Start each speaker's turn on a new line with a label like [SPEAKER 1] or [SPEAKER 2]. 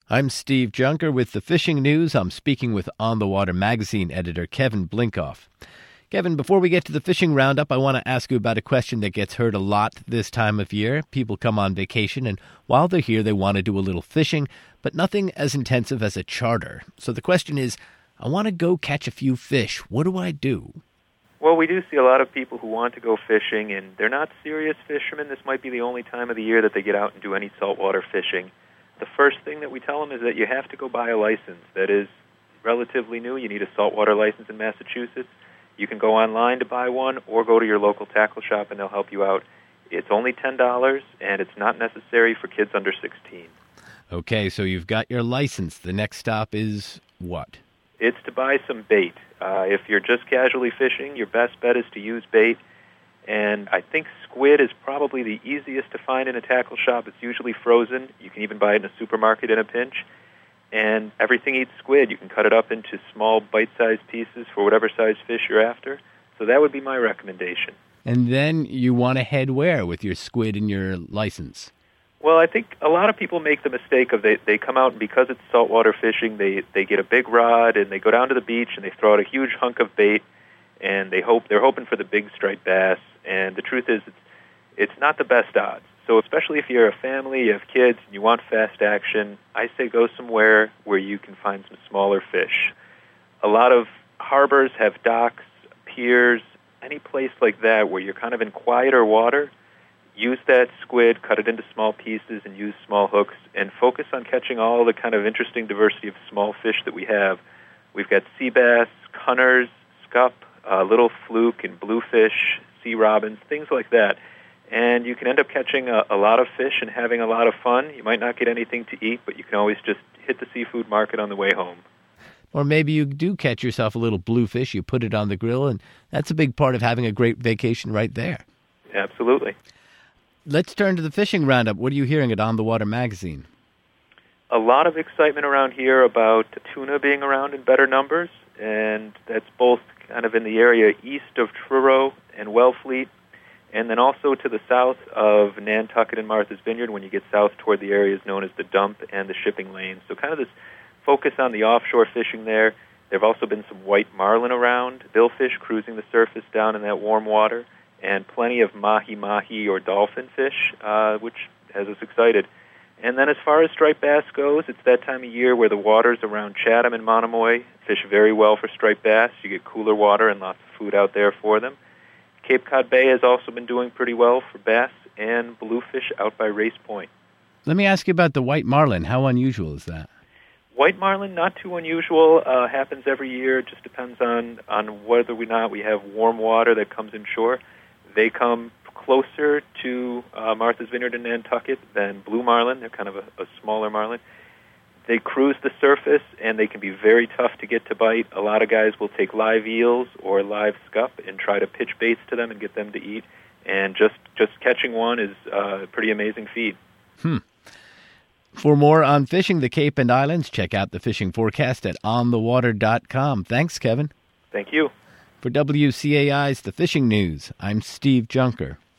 [SPEAKER 1] I'm Steve Junker with the Fishing News. I'm speaking with On the Water magazine editor Kevin Blinkoff. Kevin, before we get to the fishing roundup, I want to ask you about a question that gets heard a lot this time of year. People come on vacation, and while they're here, they want to do a little fishing, but nothing as intensive as a charter. So the question is, I want to go catch a few fish. What do I do?
[SPEAKER 2] Well, we do see a lot of people who want to go fishing, and they're not serious fishermen. This might be the only time of the year that they get out and do any saltwater fishing. The first thing that we tell them is that you have to go buy a license. That is relatively new. You need a saltwater license in Massachusetts. You can go online to buy one or go to your local tackle shop and they'll help you out. It's only $10 and it's not necessary for kids under 16.
[SPEAKER 1] Okay, so you've got your license. The next stop is what?
[SPEAKER 2] It's to buy some bait. If you're just casually fishing, your best bet is to use bait. And I think squid is probably the easiest to find in a tackle shop. It's usually frozen. You can even buy it in a supermarket in a pinch. And everything eats squid. You can cut it up into small bite-sized pieces for whatever size fish you're after. So that would be my recommendation.
[SPEAKER 1] And then you want to head where with your squid and your license?
[SPEAKER 2] Well, I think a lot of people make the mistake of they come out and because it's saltwater fishing, they get a big rod and they go down to the beach and they throw out a huge hunk of bait and they're hoping for the big striped bass. And the truth is it's not the best odds. So especially if you're a family, you have kids, and you want fast action, I say go somewhere where you can find some smaller fish. A lot of harbors have docks, piers, any place like that where you're kind of in quieter water. Use that squid, cut it into small pieces, and use small hooks, and focus on catching all the kind of interesting diversity of small fish that we have. We've got sea bass, cunners, scup, little fluke, and bluefish, sea robins, things like that. And you can end up catching a lot of fish and having a lot of fun. You might not get anything to eat, but you can always just hit the seafood market on the way home.
[SPEAKER 1] Or maybe you do catch yourself a little bluefish, you put it on the grill, and that's a big part of having a great vacation right there.
[SPEAKER 2] Absolutely.
[SPEAKER 1] Let's turn to the fishing roundup. What are you hearing at On the Water magazine?
[SPEAKER 2] A lot of excitement around here about tuna being around in better numbers, and that's both kind of in the area east of Truro and Wellfleet, and then also to the south of Nantucket and Martha's Vineyard when you get south toward the areas known as the dump and the shipping lanes. So kind of this focus on the offshore fishing there. There have also been some white marlin around, billfish cruising the surface down in that warm water, and plenty of mahi-mahi or dolphin fish, which has us excited. And then as far as striped bass goes, it's that time of year where the waters around Chatham and Monomoy fish very well for striped bass. You get cooler water and lots of food out there for them. Cape Cod Bay has also been doing pretty well for bass and bluefish out by Race Point.
[SPEAKER 1] Let me ask you about the white marlin. How unusual is that?
[SPEAKER 2] White marlin, not too unusual. Happens every year. It just depends on whether or not we have warm water that comes inshore. They come closer to Martha's Vineyard and Nantucket than blue marlin. They're kind of a smaller marlin. They cruise the surface, and they can be very tough to get to bite. A lot of guys will take live eels or live scup and try to pitch baits to them and get them to eat. And just catching one is a pretty amazing feat.
[SPEAKER 1] For more on fishing the Cape and Islands, check out the fishing forecast at onthewater.com. Thanks, Kevin.
[SPEAKER 2] Thank you.
[SPEAKER 1] For WCAI's The Fishing News, I'm Steve Junker.